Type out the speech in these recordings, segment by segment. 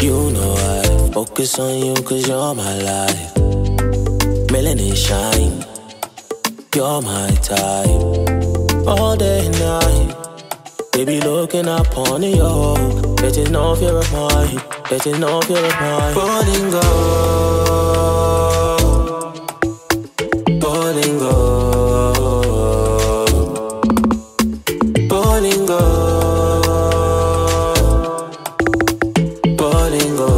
You know I focus on you cause you're my life. Melanin shine, you're my type. All day and night, baby looking up on you. There is no fear of mine, there is no fear of mine. Bolingo, Bolingo, Bolingo, Bolingo.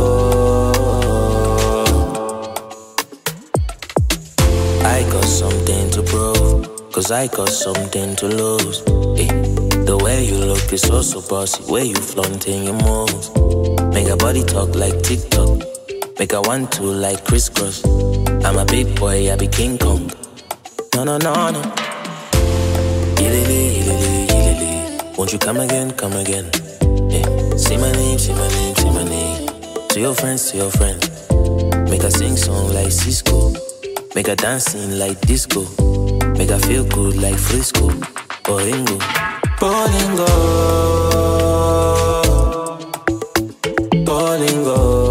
I got something to prove, cause I got something to lose. Hey, the way you look is so bossy, way you flaunting your moves. Make a body talk like TikTok, make a 1-2 like crisscross. I'm a big boy, I be King Kong. No, no, no, no. Yilili, yilili, yilili. Won't you come again, come again? Yeah. Say my name, say my name, say my name. To your friends, to your friends. Make a sing song like Cisco. Make a dance scene like disco. Make a feel good like Frisco. Bolingo, Bolingo, Bolingo.